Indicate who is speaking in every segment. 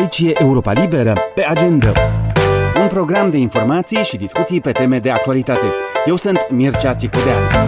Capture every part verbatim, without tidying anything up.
Speaker 1: Aici e Europa Liberă, pe agenda. Un program de informații și discuții pe teme de actualitate. Eu sunt Mircea Țicudean.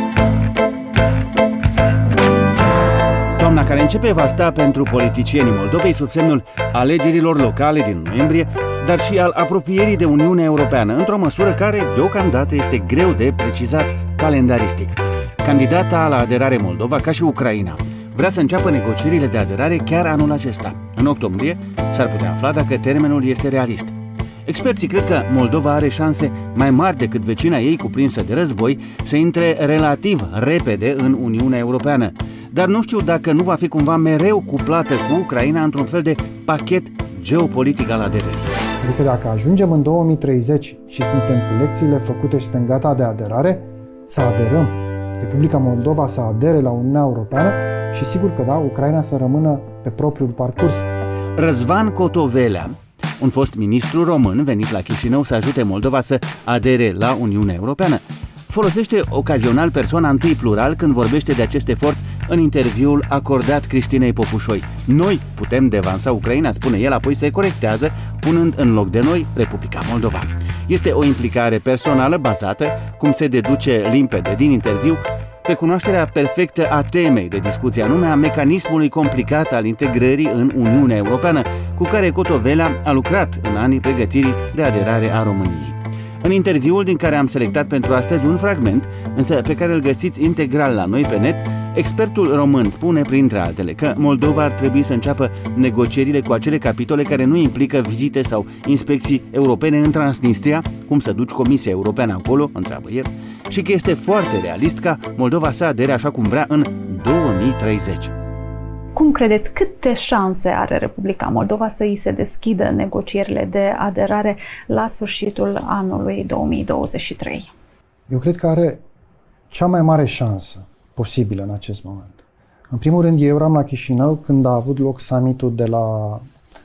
Speaker 1: Toamna care începe va sta pentru politicienii Moldovei sub semnul alegerilor locale din noiembrie, dar și al apropierii de Uniunea Europeană, într-o măsură care deocamdată este greu de precizat calendaristic. Candidata la aderare Moldova, ca și Ucraina, vrea să înceapă negocierile de aderare chiar anul acesta. În octombrie s-ar putea afla dacă termenul este realist. Experții cred că Moldova are șanse mai mari decât vecina ei cuprinsă de război să intre relativ repede în Uniunea Europeană. Dar nu știu dacă nu va fi cumva mereu cuplată cu Ucraina într-un fel de pachet geopolitic al aderării.
Speaker 2: Adică dacă ajungem în două mii treizeci și suntem cu lecțiile făcute și suntem gata de aderare, să aderăm. Republica Moldova să adere la Uniunea Europeană și sigur că da, Ucraina să rămână pe propriul parcurs.
Speaker 1: Răzvan Cotovelea, un fost ministru român venit la Chișinău să ajute Moldova să adere la Uniunea Europeană, folosește ocazional persoana întâi plural când vorbește de acest efort în interviul acordat Cristinei Popușoi. Noi putem devansa Ucraina, spune el, apoi se corectează, punând în loc de noi Republica Moldova. Este o implicare personală bazată, cum se deduce limpede din interviu, pe cunoașterea perfectă a temei de discuție, anume a mecanismului complicat al integrării în Uniunea Europeană, cu care Cotovelea a lucrat în anii pregătirii de aderare a României. În interviul din care am selectat pentru astăzi un fragment, însă pe care îl găsiți integral la noi pe net, expertul român spune, printre altele, că Moldova ar trebui să înceapă negocierile cu acele capitole care nu implică vizite sau inspecții europene în Transnistria, cum să duci Comisia Europeană acolo, întreabă el, și că este foarte realist ca Moldova să adere așa cum vrea în două mii treizeci.
Speaker 3: Cum credeți, câte șanse are Republica Moldova să îi se deschidă negocierile de aderare la sfârșitul anului două mii douăzeci și trei?
Speaker 2: Eu cred că are cea mai mare șansă posibilă în acest moment. În primul rând, eu eram la Chișinău când a avut loc summitul de, la,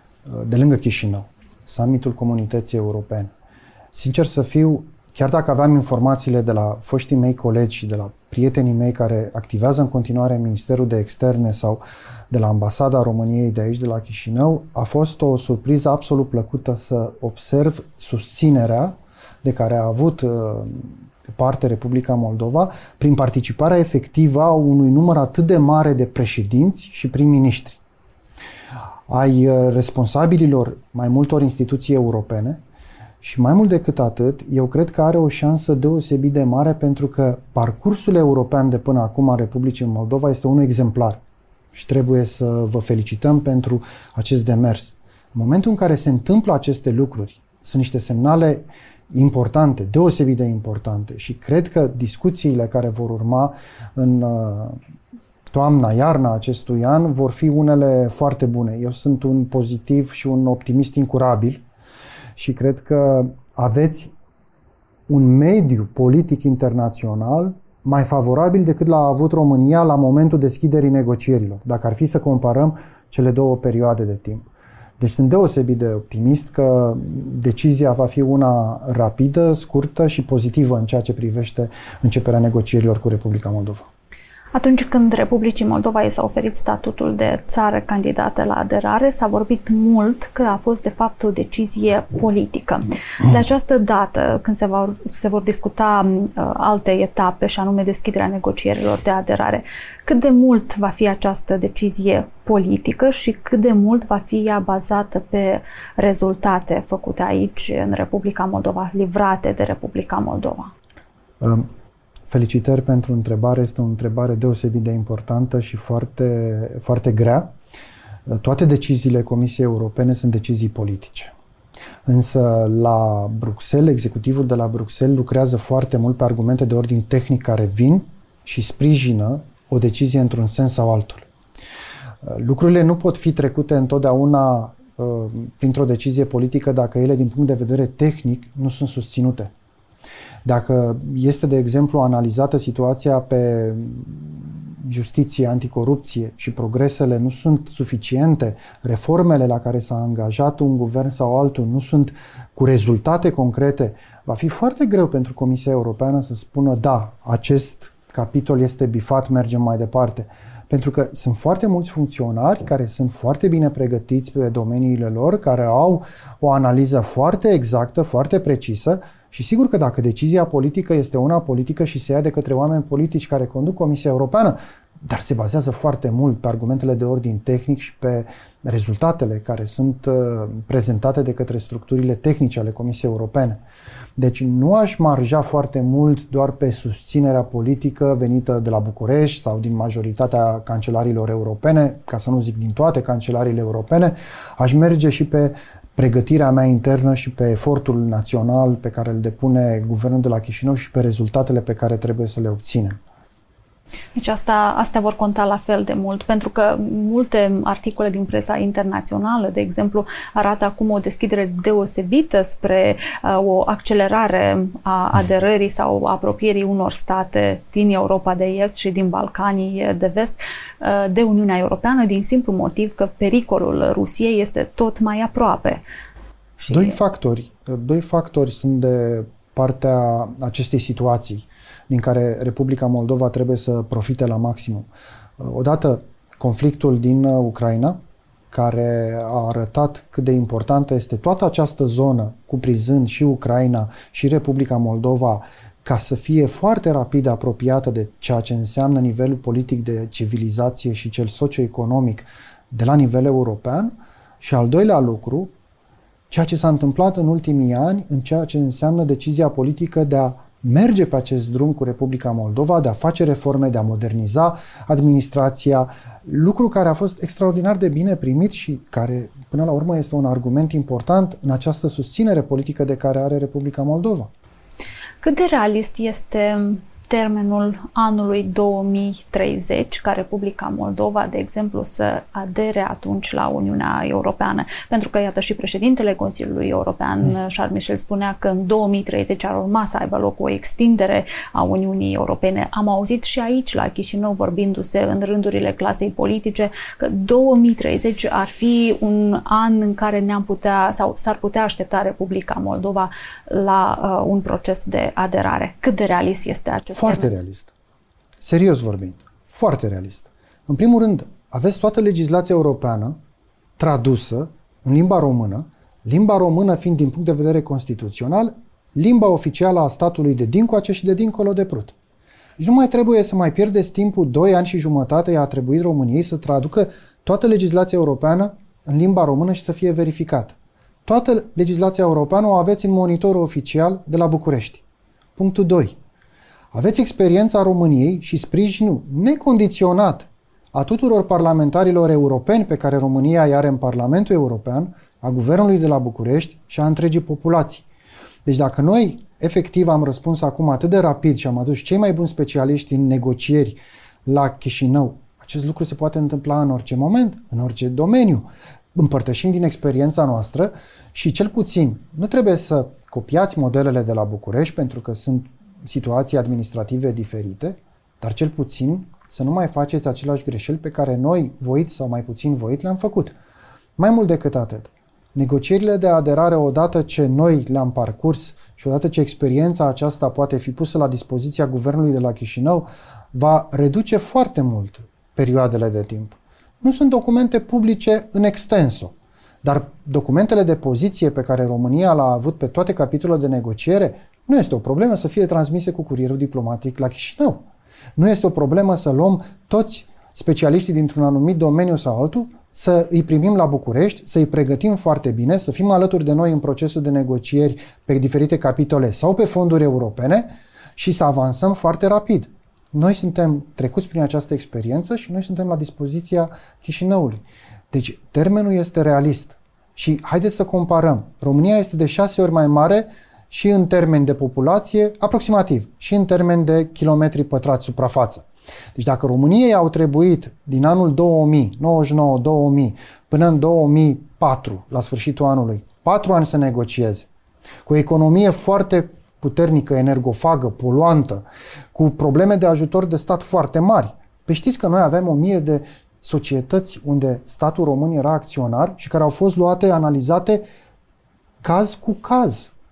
Speaker 2: de lângă Chișinău, summitul Comunității Europene. Sincer să fiu, chiar dacă aveam informațiile de la foștii mei colegi și de la prietenii mei care activează în continuare în Ministerul de Externe sau de la Ambasada României de aici, de la Chișinău, a fost o surpriză absolut plăcută să observ susținerea de care a avut parte Republica Moldova prin participarea efectivă a unui număr atât de mare de președinți și prim-ministri ai responsabililor mai multor instituții europene. Și mai mult decât atât, eu cred că are o șansă deosebit de mare pentru că parcursul european de până acum a Republicii Moldova este unul exemplar și trebuie să vă felicităm pentru acest demers. În momentul în care se întâmplă aceste lucruri, sunt niște semnale importante, deosebit de importante și cred că discuțiile care vor urma în toamna, iarna acestui an vor fi unele foarte bune. Eu sunt un pozitiv și un optimist incurabil și cred că aveți un mediu politic internațional mai favorabil decât l-a avut România la momentul deschiderii negocierilor, dacă ar fi să comparăm cele două perioade de timp. Deci sunt deosebit de optimist că decizia va fi una rapidă, scurtă și pozitivă în ceea ce privește începerea negocierilor cu Republica Moldova.
Speaker 3: Atunci când Republicii Moldova i s-a oferit statutul de țară candidată la aderare, s-a vorbit mult că a fost de fapt o decizie politică. De această dată, când se, va, se vor discuta uh, alte etape, și anume deschiderea negocierilor de aderare, cât de mult va fi această decizie politică și cât de mult va fi ea bazată pe rezultate făcute aici, în Republica Moldova, livrate de Republica Moldova?
Speaker 2: Um. Felicitări pentru întrebare, este o întrebare deosebit de importantă și foarte, foarte grea. Toate deciziile Comisiei Europene sunt decizii politice. Însă la Bruxelles, executivul de la Bruxelles lucrează foarte mult pe argumente de ordin tehnic care vin și sprijină o decizie într-un sens sau altul. Lucrurile nu pot fi trecute întotdeauna uh, printr-o decizie politică dacă ele, din punct de vedere tehnic, nu sunt susținute. Dacă este, de exemplu, analizată situația pe justiție, anticorupție și progresele nu sunt suficiente, reformele la care s-a angajat un guvern sau altul nu sunt cu rezultate concrete, va fi foarte greu pentru Comisia Europeană să spună da, acest capitol este bifat, mergem mai departe. Pentru că sunt foarte mulți funcționari care sunt foarte bine pregătiți pe domeniile lor, care au o analiză foarte exactă, foarte precisă și sigur că dacă decizia politică este una politică și se ia de către oameni politici care conduc Comisia Europeană, dar se bazează foarte mult pe argumentele de ordin tehnic și pe rezultatele care sunt uh, prezentate de către structurile tehnice ale Comisiei Europene. Deci nu aș marja foarte mult doar pe susținerea politică venită de la București sau din majoritatea cancelarilor europene, ca să nu zic din toate cancelariile europene, aș merge și pe pregătirea mea internă și pe efortul național pe care îl depune guvernul de la Chișinău și pe rezultatele pe care trebuie să le obținem.
Speaker 3: Deci asta, astea vor conta la fel de mult, pentru că multe articole din presa internațională, de exemplu, arată acum o deschidere deosebită spre uh, o accelerare a aderării sau apropierii unor state din Europa de Est și din Balcanii de Vest uh, de Uniunea Europeană, din simplu motiv că pericolul Rusiei este tot mai aproape.
Speaker 2: Și... Doi factori, doi factori sunt de partea acestei situații din care Republica Moldova trebuie să profite la maximum. Odată, conflictul din Ucraina, care a arătat cât de importantă este toată această zonă, cuprinzând și Ucraina și Republica Moldova, ca să fie foarte rapid apropiată de ceea ce înseamnă nivelul politic de civilizație și cel socioeconomic de la nivel european. Și al doilea lucru, ceea ce s-a întâmplat în ultimii ani în ceea ce înseamnă decizia politică de a merge pe acest drum cu Republica Moldova, de a face reforme, de a moderniza administrația, lucru care a fost extraordinar de bine primit și care, până la urmă, este un argument important în această susținere politică de care are Republica Moldova.
Speaker 3: Cât de realist este termenul anului două mii treizeci, ca Republica Moldova, de exemplu, să adere atunci la Uniunea Europeană? Pentru că, iată, și președintele Consiliului European, Charles Michel, spunea că în două mii treizeci ar urma să aibă loc o extindere a Uniunii Europene. Am auzit și aici, la Chișinău, vorbindu-se în rândurile clasei politice, că două mii treizeci ar fi un an în care ne-am putea, sau s-ar putea aștepta Republica Moldova la uh, un proces de aderare. Cât de realist este acest?
Speaker 2: Foarte realist. Serios vorbind. Foarte realist. În primul rând, aveți toată legislația europeană tradusă în limba română, limba română fiind din punct de vedere constituțional limba oficială a statului de dincoace și de dincolo de Prut. Deci nu mai trebuie să mai pierdeți timpul, doi ani și jumătate i-a trebuit României să traducă toată legislația europeană în limba română și să fie verificată. Toată legislația europeană o aveți în monitorul oficial de la București. Punctul doi. Aveți experiența României și sprijinul necondiționat a tuturor parlamentarilor europeni pe care România îi are în Parlamentul European, a Guvernului de la București și a întregii populații. Deci dacă noi efectiv am răspuns acum atât de rapid și am adus cei mai buni specialiști în negocieri la Chișinău, acest lucru se poate întâmpla în orice moment, în orice domeniu. Împărtășim din experiența noastră și cel puțin nu trebuie să copiați modelele de la București pentru că sunt situații administrative diferite, dar cel puțin să nu mai faceți aceleași greșeli pe care noi, voit sau mai puțin voit, le-am făcut. Mai mult decât atât, negocierile de aderare, odată ce noi le-am parcurs și odată ce experiența aceasta poate fi pusă la dispoziția Guvernului de la Chișinău, va reduce foarte mult perioadele de timp. Nu sunt documente publice în extenso, dar documentele de poziție pe care România l-a avut pe toate capitolele de negociere, nu este o problemă să fie transmise cu curierul diplomatic la Chișinău. Nu este o problemă să luăm toți specialiștii dintr-un anumit domeniu sau altul, să îi primim la București, să îi pregătim foarte bine, să fim alături de noi în procesul de negocieri pe diferite capitole sau pe fonduri europene și să avansăm foarte rapid. Noi suntem trecuți prin această experiență și noi suntem la dispoziția Chișinăului. Deci termenul este realist. Și haideți să comparăm. România este de șase ori mai mare și în termeni de populație, aproximativ, și în termeni de kilometri pătrați suprafață. Deci dacă României au trebuit din anul două mii, nouăzeci și nouă două mii, până în două mii patru, la sfârșitul anului, patru ani să negocieze, cu o economie foarte puternică, energofagă, poluantă, cu probleme de ajutor de stat foarte mari. Păi știți că noi avem o mie de societăți unde statul român era acționar și care au fost luate, analizate caz cu caz.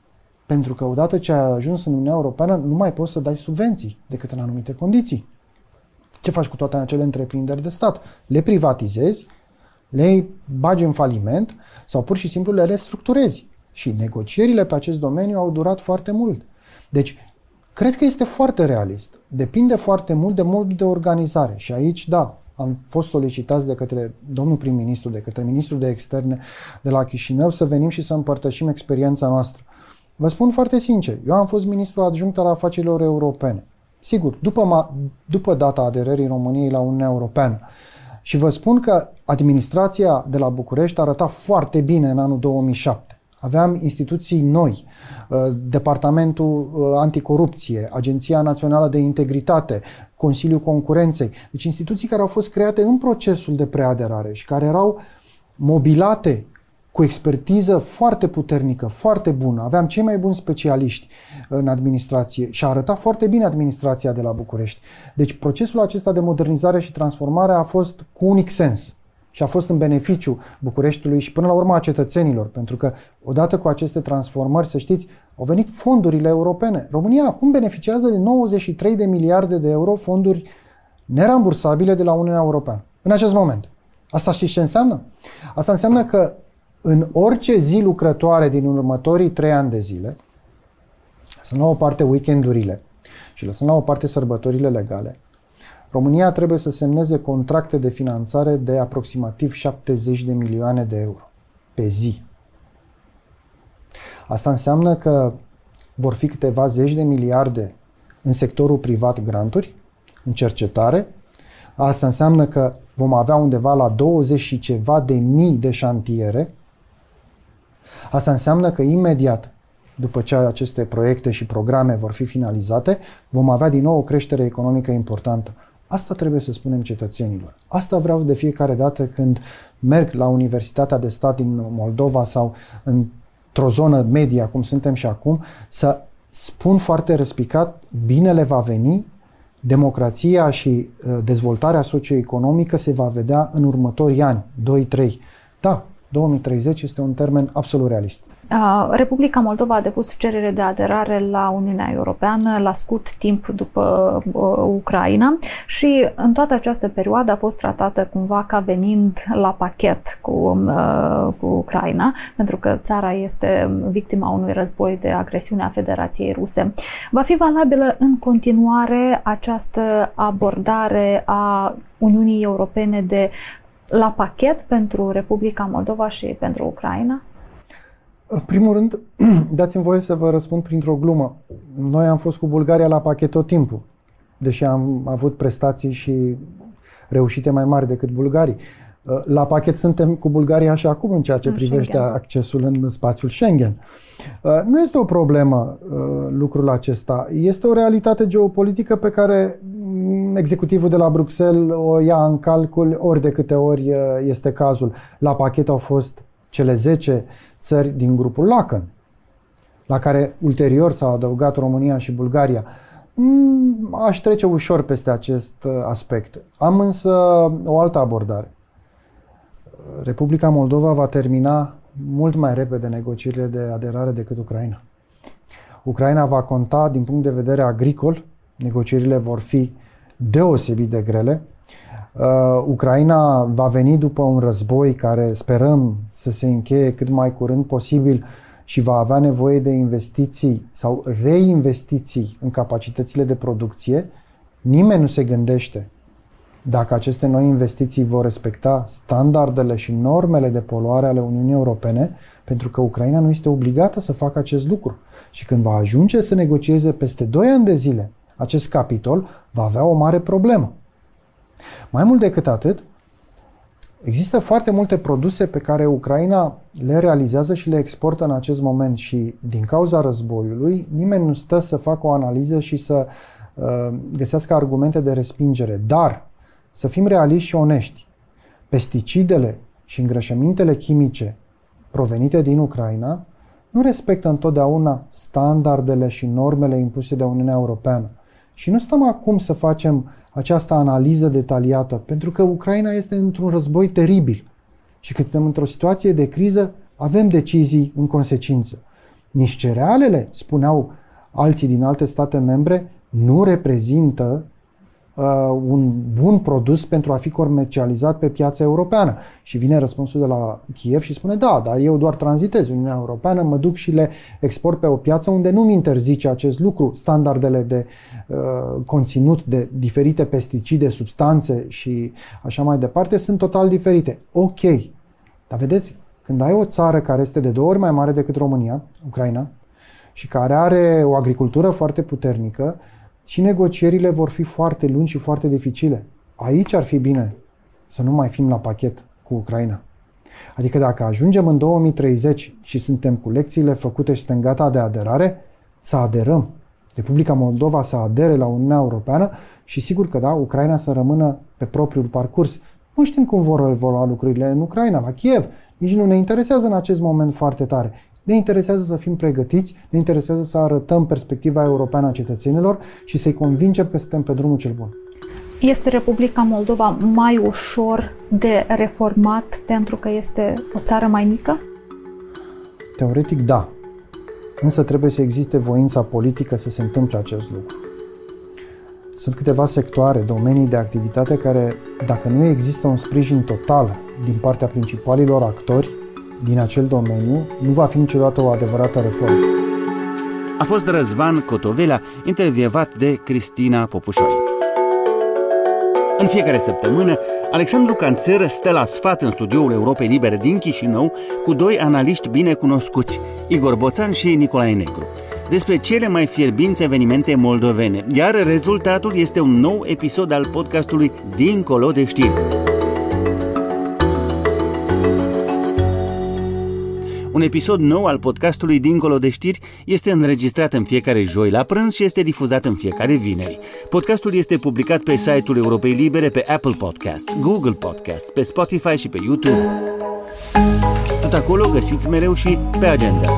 Speaker 2: Pentru că odată ce ai ajuns în Uniunea Europeană, nu mai poți să dai subvenții decât în anumite condiții. Ce faci cu toate acele întreprinderi de stat? Le privatizezi, le bagi în faliment sau pur și simplu le restructurezi. Și negocierile pe acest domeniu au durat foarte mult. Deci, cred că este foarte realist. Depinde foarte mult de modul de organizare. Și aici, da, am fost solicitați de către domnul prim-ministru, de către ministrul de externe de la Chișinău să venim și să împărtășim experiența noastră. Vă spun foarte sincer, eu am fost ministru adjunct al afacerilor europene. Sigur, după, ma, după data aderării României la Uniunea Europeană. Și vă spun că administrația de la București arăta foarte bine în anul două mii șapte. Aveam instituții noi, Departamentul Anticorupție, Agenția Națională de Integritate, Consiliul Concurenței. Deci instituții care au fost create în procesul de preaderare și care erau mobilate cu expertiză foarte puternică, foarte bună. Aveam cei mai buni specialiști în administrație și a arătat foarte bine administrația de la București. Deci procesul acesta de modernizare și transformare a fost cu unic sens și a fost în beneficiu Bucureștiului și până la urmă a cetățenilor, pentru că odată cu aceste transformări, să știți, au venit fondurile europene. România acum beneficiază de nouăzeci și trei de miliarde de euro fonduri nerambursabile de la Uniunea Europeană. În acest moment. Asta știți ce înseamnă? Asta înseamnă că în orice zi lucrătoare din următorii trei ani de zile, lăsând la o parte weekendurile și lăsând la o parte sărbătorile legale, România trebuie să semneze contracte de finanțare de aproximativ șaptezeci de milioane de euro pe zi. Asta înseamnă că vor fi câteva zeci de miliarde în sectorul privat granturi, în cercetare. Asta înseamnă că vom avea undeva la douăzeci și ceva de mii de șantiere. Asta înseamnă că imediat, după ce aceste proiecte și programe vor fi finalizate, vom avea din nou o creștere economică importantă. Asta trebuie să spunem cetățenilor. Asta vreau de fiecare dată când merg la Universitatea de Stat din Moldova sau într-o zonă media, cum suntem și acum, să spun foarte răspicat, binele va veni, democrația și dezvoltarea socioeconomică se va vedea în următorii ani, doi trei. Da, două mii treizeci este un termen absolut realist.
Speaker 3: Republica Moldova a depus cerere de aderare la Uniunea Europeană la scurt timp după uh, Ucraina și în toată această perioadă a fost tratată cumva ca venind la pachet cu, uh, cu Ucraina, pentru că țara este victima unui război de agresiune a Federației Ruse. Va fi valabilă în continuare această abordare a Uniunii Europene de la pachet pentru Republica Moldova și pentru Ucraina?
Speaker 2: În primul rând, dați-mi voie să vă răspund printr-o glumă. Noi am fost cu Bulgaria la pachet tot timpul, deși am avut prestații și reușite mai mari decât bulgarii. La pachet suntem cu Bulgaria și acum în ceea ce în privește Schengen. Accesul în spațiul Schengen. Nu este o problemă lucrul acesta. Este o realitate geopolitică pe care executivul de la Bruxelles o ia în calcul ori de câte ori este cazul. La pachet au fost cele zece țări din grupul Lacan, la care ulterior s-au adăugat România și Bulgaria. Aș trece ușor peste acest aspect. Am însă o altă abordare. Republica Moldova va termina mult mai repede negocierile de aderare decât Ucraina. Ucraina va conta din punct de vedere agricol, negocierile vor fi deosebit de grele. Uh, Ucraina va veni după un război care sperăm să se încheie cât mai curând posibil și va avea nevoie de investiții sau reinvestiții în capacitățile de producție. Nimeni nu se gândește dacă aceste noi investiții vor respecta standardele și normele de poluare ale Uniunii Europene, pentru că Ucraina nu este obligată să facă acest lucru. Și când va ajunge să negocieze peste doi ani de zile acest capitol, va avea o mare problemă. Mai mult decât atât, există foarte multe produse pe care Ucraina le realizează și le exportă în acest moment și din cauza războiului nimeni nu stă să facă o analiză și să uh, găsească argumente de respingere. Dar să fim realiști și onești. Pesticidele și îngrășămintele chimice provenite din Ucraina nu respectă întotdeauna standardele și normele impuse de Uniunea Europeană. Și nu stăm acum să facem această analiză detaliată, pentru că Ucraina este într-un război teribil și când suntem într-o situație de criză, avem decizii în consecință. Nici cerealele, spuneau alții din alte state membre, nu reprezintă uh, un bun produs pentru a fi comercializat pe piața europeană. Și vine răspunsul de la Kiev și spune, da, dar eu doar tranzitez Uniunea Europeană, mă duc și le export pe o piață unde nu mi interzice acest lucru. Standardele de uh, conținut de diferite pesticide, substanțe și așa mai departe sunt total diferite. Ok, dar vedeți, când ai o țară care este de două ori mai mare decât România, Ucraina, și care are o agricultură foarte puternică, și negocierile vor fi foarte lungi și foarte dificile. Aici ar fi bine să nu mai fim la pachet cu Ucraina. Adică dacă ajungem în două mii treizeci și suntem cu lecțiile făcute și suntem gata de aderare, să aderăm. Republica Moldova să adere la Uniunea Europeană și sigur că da, Ucraina să rămână pe propriul parcurs. Nu știm cum vor evolua lucrurile în Ucraina, la Kiev. Nici nu ne interesează în acest moment foarte tare. Ne interesează să fim pregătiți, ne interesează să arătăm perspectiva europeană a cetățenilor și să-i convingem că suntem pe drumul cel bun.
Speaker 3: Este Republica Moldova mai ușor de reformat pentru că este o țară mai mică?
Speaker 2: Teoretic, da. Însă trebuie să existe voința politică să se întâmple acest lucru. Sunt câteva sectoare, domenii de activitate care, dacă nu există un sprijin total din partea principalilor actori din acel domeniu, nu va fi niciodată o adevărată reformă.
Speaker 1: A fost Răzvan Cotovelea, intervievat de Cristina Popușoi. În fiecare săptămână, Alexandru Canțer stă la sfat în studioul Europei Libere din Chișinău cu doi analiști bine cunoscuți, Igor Boțan și Nicolae Negru, despre cele mai fierbinți evenimente moldovene, iar rezultatul este un nou episod al podcastului Dincolo de știri. Un episod nou al podcastului Dincolo de știri este înregistrat în fiecare joi la prânz și este difuzat în fiecare vineri. Podcastul este publicat pe site-ul Europei Libere, pe Apple Podcasts, Google Podcasts, pe Spotify și pe YouTube. Tot acolo găsiți mereu și Pe Agenda.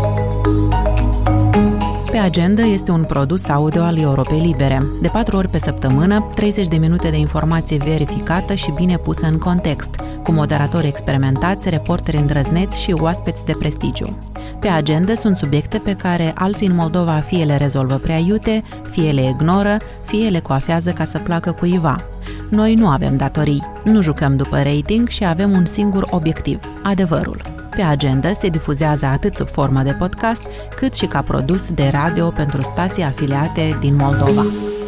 Speaker 4: Pe Agenda este un produs audio al Europei Libere. De patru ori pe săptămână, treizeci de minute de informație verificată și bine pusă în context, cu moderatori experimentați, reporteri îndrăzneți și oaspeți de prestigiu. Pe Agenda sunt subiecte pe care alții în Moldova fie le rezolvă prea iute, fie le ignoră, fie le coafează ca să placă cuiva. Noi nu avem datorii, nu jucăm după rating și avem un singur obiectiv, adevărul. Pe Agenda se difuzează atât sub formă de podcast, cât și ca produs de radio pentru stații afiliate din Moldova.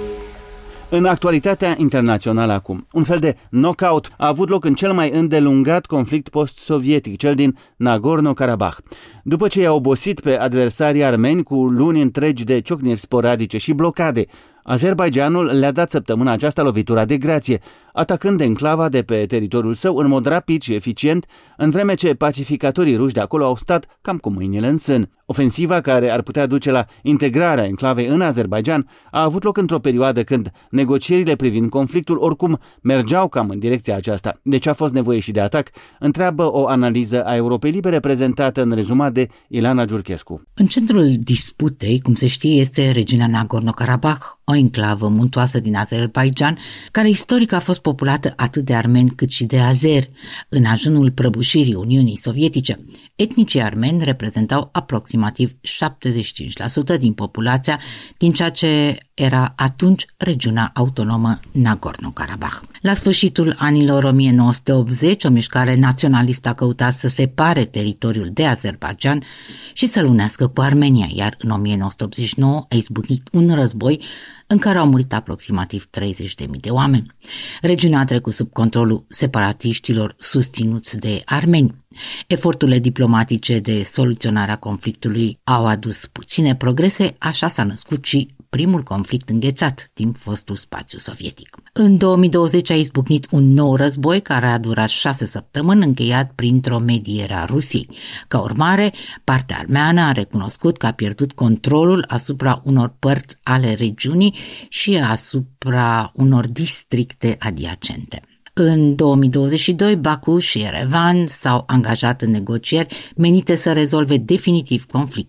Speaker 1: În actualitatea internațională acum, un fel de knockout a avut loc în cel mai îndelungat conflict post-sovietic, cel din Nagorno-Karabakh. După ce i-a obosit pe adversarii armeni cu luni întregi de ciocniri sporadice și blocade, Azerbaidjanul le-a dat săptămâna aceasta lovitura de grație, atacând enclava de pe teritoriul său în mod rapid și eficient, în vreme ce pacificatorii ruși de acolo au stat cam cu mâinile în sân. Ofensiva, care ar putea duce la integrarea enclavei în Azerbaidjan, a avut loc într-o perioadă când negocierile privind conflictul oricum mergeau cam în direcția aceasta. De ce a fost nevoie și de atac? Întreabă o analiză a Europei Libere prezentată în rezumat de Ilana Giurchescu.
Speaker 5: În centrul disputei, cum se știe, este regiunea Nagorno-Karabakh, o enclavă muntoasă din Azerbaidjan, care istoric a fost populată atât de armeni cât și de azeri. În ajunul prăbușirii Uniunii Sovietice, etnicii armeni reprezentau aproximativ șaptezeci și cinci la sută din populația din ceea ce era atunci regiunea autonomă Nagorno-Karabakh. La sfârșitul anilor o mie nouă sute optzeci, o mișcare naționalistă a căutat să separe teritoriul de Azerbaidjan și să-l unească cu Armenia, iar în o mie nouă sute optzeci și nouă a izbucnit un război în care au murit aproximativ treizeci de mii de oameni. Regiunea a trecut sub controlul separatiștilor susținuți de armeni. Eforturile diplomatice de soluționare a conflictului au adus puține progrese, așa s-a născut și primul conflict înghețat din fostul spațiu sovietic. În două mii douăzeci a izbucnit un nou război care a durat șase săptămâni, încheiat printr-o mediere a Rusiei. Ca urmare, partea armeană a recunoscut că a pierdut controlul asupra unor părți ale regiunii și asupra unor districte adiacente. În două mii douăzeci și doi, Baku și Yerevan s-au angajat în negocieri menite să rezolve definitiv conflictul.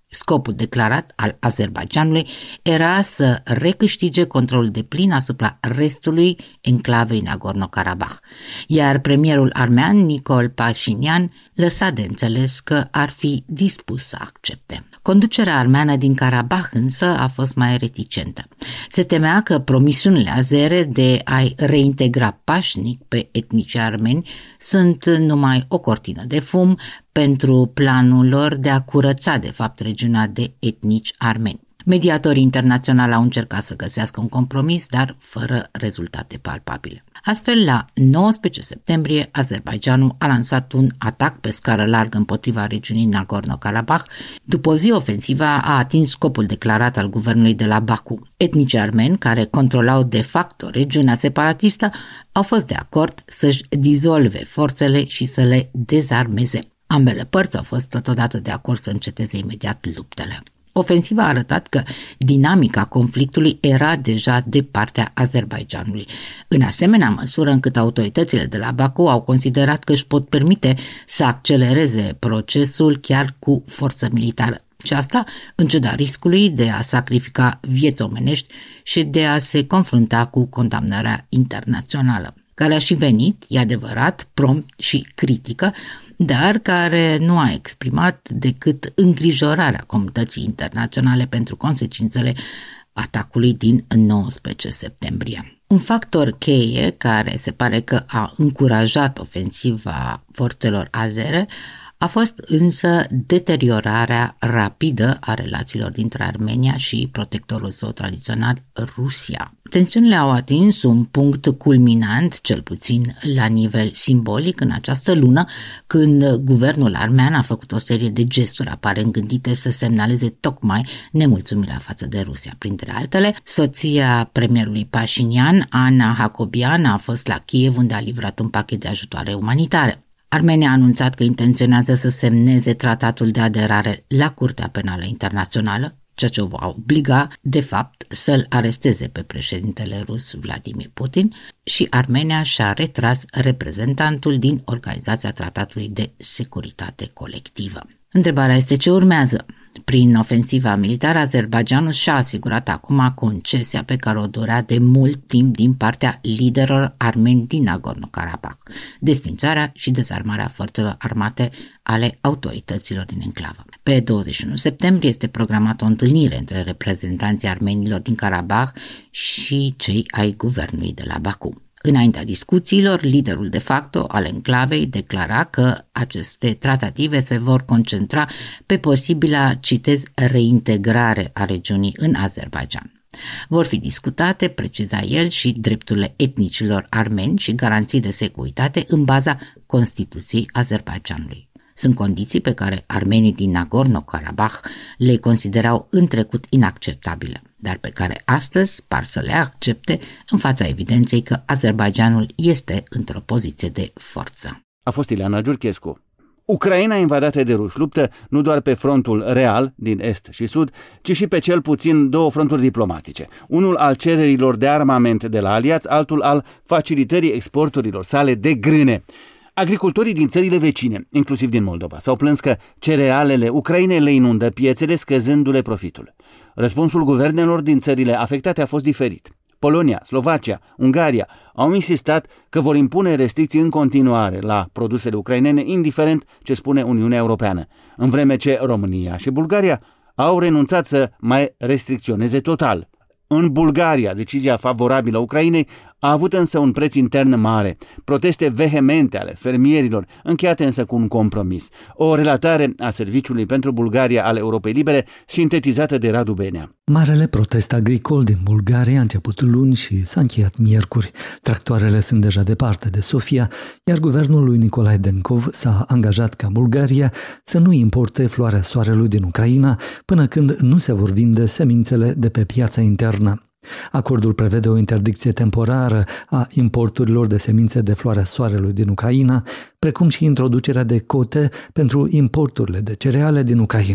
Speaker 5: Scopul declarat al Azerbaidjanului era să recâștige controlul deplin asupra restului enclavei Nagorno-Karabakh, iar premierul armean Nikol Pașinian lăsa de înțeles că ar fi dispus să accepte. Conducerea armeană din Karabakh însă a fost mai reticentă. Se temea că promisiunile azere de a-i reintegra pașnic pe etnici armeni sunt numai o cortină de fum pentru planul lor de a curăța de fapt regiunea de etnici armeni. Mediatorii internaționali au încercat să găsească un compromis, dar fără rezultate palpabile. Astfel, la nouăsprezece septembrie, Azerbaidjanul a lansat un atac pe scară largă împotriva regiunii Nagorno-Karabakh. După o zi, ofensiva a atins scopul declarat al guvernului de la Baku. Etnici armeni, care controlau de facto regiunea separatistă, au fost de acord să-și dizolve forțele și să le dezarmeze. Ambele părți au fost totodată de acord să înceteze imediat luptele. Ofensiva a arătat că dinamica conflictului era deja de partea Azerbaidjanului, în asemenea măsură încât autoritățile de la Baku au considerat că își pot permite să accelereze procesul chiar cu forță militară. Și asta în ciuda riscului de a sacrifica vieți omenești și de a se confrunta cu condamnarea internațională, care a și venit, e adevărat, prompt și critică, dar care nu a exprimat decât îngrijorarea comunității internaționale pentru consecințele atacului din nouăsprezece septembrie. Un factor cheie care se pare că a încurajat ofensiva forțelor azere a fost însă deteriorarea rapidă a relațiilor dintre Armenia și protectorul său tradițional, Rusia. Tensiunile au atins un punct culminant, cel puțin la nivel simbolic, în această lună, când guvernul armean a făcut o serie de gesturi aparent gândite să semnaleze tocmai nemulțumirea față de Rusia. Printre altele, soția premierului Pașinian, Ana Hacobian, a fost la Kiev, unde a livrat un pachet de ajutoare umanitare. Armenia a anunțat că intenționează să semneze tratatul de aderare la Curtea Penală Internațională, ceea ce o va obliga, de fapt, să-l aresteze pe președintele rus Vladimir Putin, și Armenia și-a retras reprezentantul din Organizația Tratatului de Securitate Colectivă. Întrebarea este ce urmează. Prin ofensiva militară, Azerbaidjanul și-a asigurat acum concesia pe care o dorea de mult timp din partea liderilor armeni din Nagorno-Karabakh, desfințarea și dezarmarea forțelor armate ale autorităților din enclavă. Pe douăzeci și unu septembrie este programată o întâlnire între reprezentanții armenilor din Karabakh și cei ai guvernului de la Baku. Înaintea discuțiilor, liderul de facto al enclavei declara că aceste tratative se vor concentra pe posibila, citez, reintegrare a regiunii în Azerbaidjan. Vor fi discutate, preciza el, și drepturile etnicilor armeni și garanții de securitate în baza Constituției Azerbaidjanului. Sunt condiții pe care armenii din Nagorno-Karabakh le considerau în trecut inacceptabile, dar pe care astăzi par să le accepte în fața evidenței că Azerbaidjanul este într-o poziție de forță.
Speaker 1: A fost Ileana Giurchescu. Ucraina invadată de ruși luptă nu doar pe frontul real din est și sud, ci și pe cel puțin două fronturi diplomatice. Unul al cererilor de armament de la aliați, altul al facilitării exporturilor sale de grâne. Agricultorii din țările vecine, inclusiv din Moldova, s-au plâns că cerealele Ucrainei le inundă piețele, scăzându-le profitul. Răspunsul guvernelor din țările afectate a fost diferit. Polonia, Slovacia, Ungaria au insistat că vor impune restricții în continuare la produsele ucrainene, indiferent ce spune Uniunea Europeană, în vreme ce România și Bulgaria au renunțat să mai restricționeze total. În Bulgaria, decizia favorabilă Ucrainei a avut însă un preț intern mare, proteste vehemente ale fermierilor, încheiate însă cu un compromis. O relatare a Serviciului pentru Bulgaria al Europei Libere, sintetizată de Radu Benea.
Speaker 6: Marele protest agricol din Bulgaria a început luni și s-a încheiat miercuri. Tractoarele sunt deja departe de Sofia, iar guvernul lui Nicolae Dencov s-a angajat ca Bulgaria să nu importe floarea soarelui din Ucraina până când nu se vor vinde semințele de pe piața internă. Acordul prevede o interdicție temporară a importurilor de semințe de floarea soarelui din Ucraina, precum și introducerea de cote pentru importurile de cereale din Ucraina.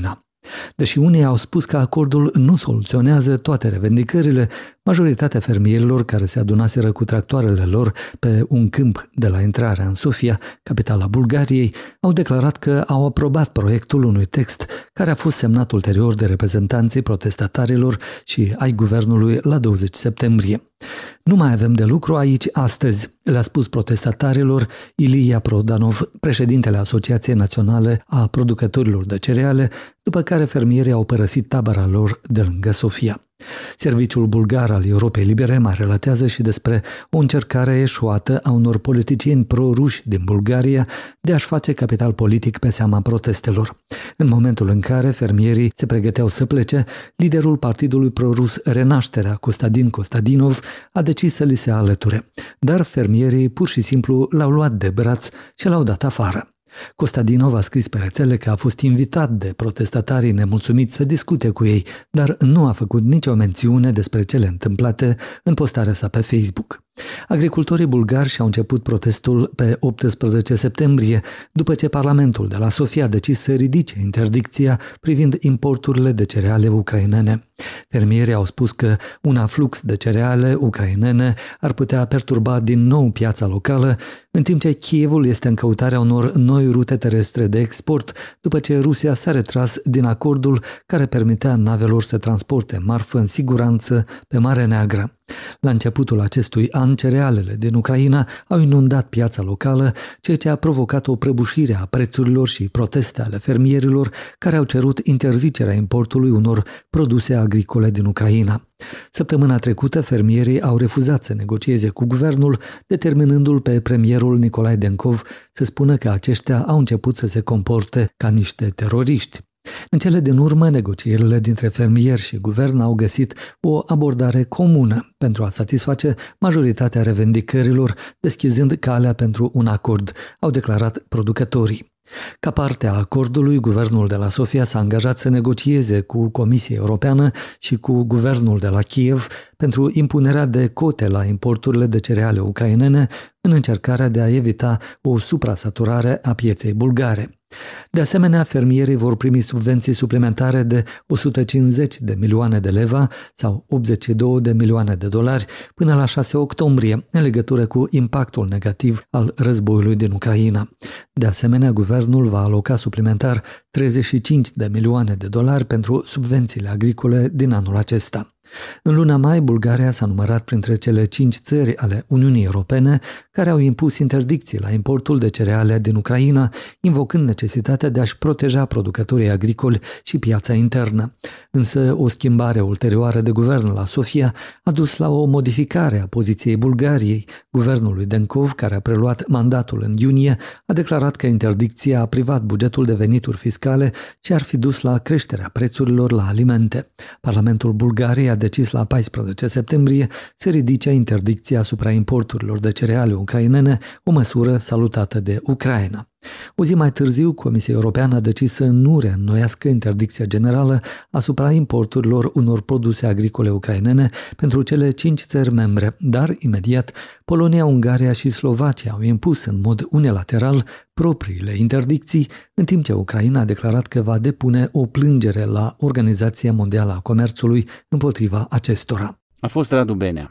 Speaker 6: Deși unii au spus că acordul nu soluționează toate revendicările, majoritatea fermierilor care se adunaseră cu tractoarele lor pe un câmp de la intrarea în Sofia, capitala Bulgariei, au declarat că au aprobat proiectul unui text care a fost semnat ulterior de reprezentanții protestatarilor și ai guvernului la douăzeci septembrie. Nu mai avem de lucru aici astăzi, le-a spus protestatarilor Ilia Prodanov, președintele Asociației Naționale a Producătorilor de Cereale, după care fermierii au părăsit tabăra lor de lângă Sofia. Serviciul bulgar al Europei Libere mai relatează și despre o încercare eșuată a unor politicieni pro-ruși din Bulgaria de a-și face capital politic pe seama protestelor. În momentul în care fermierii se pregăteau să plece, liderul partidului pro-rus Renașterea, Costadin Costadinov, a decis să li se alăture, dar fermierii pur și simplu l-au luat de braț și l-au dat afară. Costadinov a scris pe rețele că a fost invitat de protestatarii nemulțumiți să discute cu ei, dar nu a făcut nicio mențiune despre cele întâmplate în postarea sa pe Facebook. Agricultorii bulgari și-au început protestul pe optsprezece septembrie, după ce Parlamentul de la Sofia a decis să ridice interdicția privind importurile de cereale ucrainene. Fermierii au spus că un aflux de cereale ucrainene ar putea perturba din nou piața locală, în timp ce Kievul este în căutarea unor noi rute terestre de export, după ce Rusia s-a retras din acordul care permitea navelor să transporte marfă în siguranță pe Marea Neagră. La începutul acestui an, cerealele din Ucraina au inundat piața locală, ceea ce a provocat o prăbușire a prețurilor și proteste ale fermierilor care au cerut interzicerea importului unor produse agricole din Ucraina. Săptămâna trecută, fermierii au refuzat să negocieze cu guvernul, determinându-l pe premierul Nicolae Dencov să spună că aceștia au început să se comporte ca niște teroriști. În cele din urmă, negocierile dintre fermieri și guvern au găsit o abordare comună pentru a satisface majoritatea revendicărilor, deschizând calea pentru un acord, au declarat producătorii. Ca parte a acordului, guvernul de la Sofia s-a angajat să negocieze cu Comisia Europeană și cu guvernul de la Kiev pentru impunerea de cote la importurile de cereale ucrainene în încercarea de a evita o suprasaturare a pieței bulgare. De asemenea, fermierii vor primi subvenții suplimentare de o sută cincizeci de milioane de leva sau optzeci și două de milioane de dolari până la șase octombrie, în legătură cu impactul negativ al războiului din Ucraina. De asemenea, guvernul va aloca suplimentar treizeci și cinci de milioane de dolari pentru subvențiile agricole din anul acesta. În luna mai, Bulgaria s-a numărat printre cele cinci țări ale Uniunii Europene care au impus interdicții la importul de cereale din Ucraina, invocând necesitatea de a-și proteja producătorii agricoli și piața internă. Însă o schimbare ulterioară de guvern la Sofia a dus la o modificare a poziției Bulgariei. Guvernul lui Dencov, care a preluat mandatul în iunie, a declarat că interdicția a privat bugetul de venituri fiscale și ar fi dus la creșterea prețurilor la alimente. Parlamentul Bulgariei a decis la paisprezece septembrie să ridice interdicția asupra importurilor de cereale ucrainene, o măsură salutată de Ucraina. O zi mai târziu, Comisia Europeană a decis să nu reînnoiască interdicția generală asupra importurilor unor produse agricole ucrainene pentru cele cinci țări membre, dar, imediat, Polonia, Ungaria și Slovacia au impus în mod unilateral propriile interdicții, în timp ce Ucraina a declarat că va depune o plângere la Organizația Mondială a Comerțului împotriva acestora.
Speaker 1: A fost Radu Benea.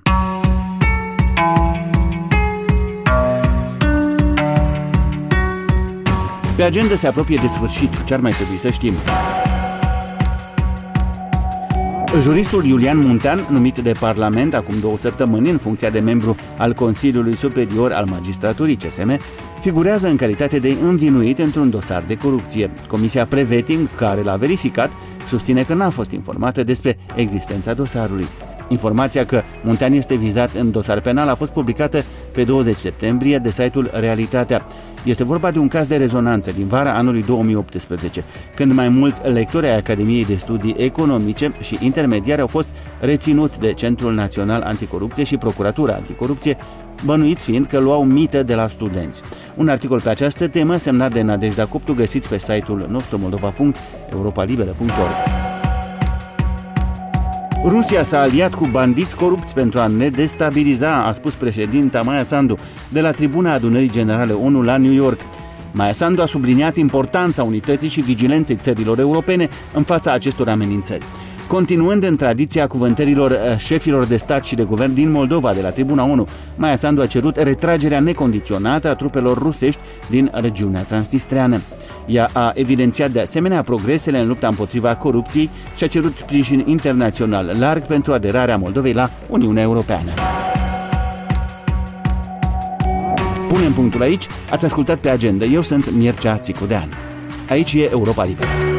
Speaker 1: Pe agenda se apropie de sfârșit. Ce ar mai trebui să știm? Juristul Iulian Muntean, numit de Parlament acum două săptămâni în funcția de membru al Consiliului Superior al Magistraturii C S M, figurează în calitate de învinuit într-un dosar de corupție. Comisia Preveting, care l-a verificat, susține că n-a fost informată despre existența dosarului. Informația că Muntean este vizat în dosar penal a fost publicată pe douăzeci septembrie de site-ul Realitatea. Este vorba de un caz de rezonanță din vara anului două mii optsprezece, când mai mulți lectori ai Academiei de Studii Economice și Intermediare au fost reținuți de Centrul Național Anticorupție și Procuratura Anticorupție, bănuiți fiind că luau mită de la studenți. Un articol pe această temă semnat de Nadejda Coptu găsiți pe site-ul nostru moldova punct europa liberă punct org. Rusia s-a aliat cu bandiți corupți pentru a ne destabiliza, a spus președinta Maia Sandu de la tribuna Adunării Generale ONU la New York. Maia Sandu a subliniat importanța unității și vigilenței țărilor europene în fața acestor amenințări. Continuând în tradiția cuvântărilor șefilor de stat și de guvern din Moldova de la tribuna ONU, Maia Sandu a cerut retragerea necondiționată a trupelor rusești din regiunea transnistreană. Ea a evidențiat de asemenea progresele în lupta împotriva corupției și a cerut sprijin internațional larg pentru aderarea Moldovei la Uniunea Europeană. Punem punctul aici, ați ascultat pe Agenda. Eu sunt Mircea Țicudean. Aici e Europa Liberă.